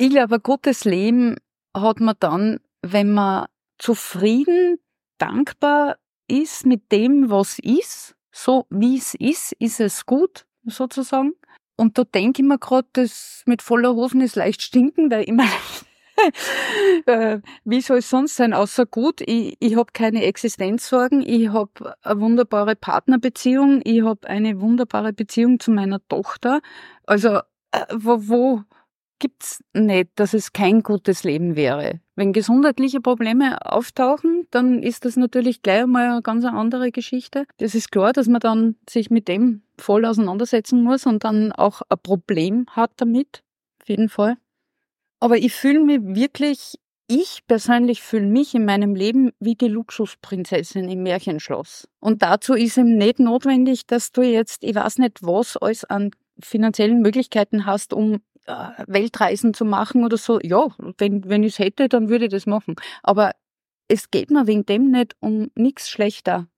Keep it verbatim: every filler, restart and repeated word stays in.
Ich glaube, ein gutes Leben hat man dann, wenn man zufrieden, dankbar ist mit dem, was ist. So wie es ist, ist es gut, sozusagen. Und da denke ich mir gerade, das mit voller Hosen ist leicht stinken, weil ich meine, äh, wie soll es sonst sein, außer gut. Ich, ich habe keine Existenzsorgen, ich habe eine wunderbare Partnerbeziehung, ich habe eine wunderbare Beziehung zu meiner Tochter. Also äh, wo, wo gibt's nicht, dass es kein gutes Leben wäre. Wenn gesundheitliche Probleme auftauchen, dann ist das natürlich gleich einmal eine ganz andere Geschichte. Das ist klar, dass man dann sich mit dem voll auseinandersetzen muss und dann auch ein Problem hat damit, auf jeden Fall. Aber ich fühle mich wirklich, ich persönlich fühle mich in meinem Leben wie die Luxusprinzessin im Märchenschloss. Und dazu ist eben nicht notwendig, dass du jetzt, ich weiß nicht was, alles an finanziellen Möglichkeiten hast, um Weltreisen zu machen oder so. Ja, wenn, wenn ich es hätte, dann würde ich das machen. Aber es geht mir wegen dem nicht um nichts schlechter.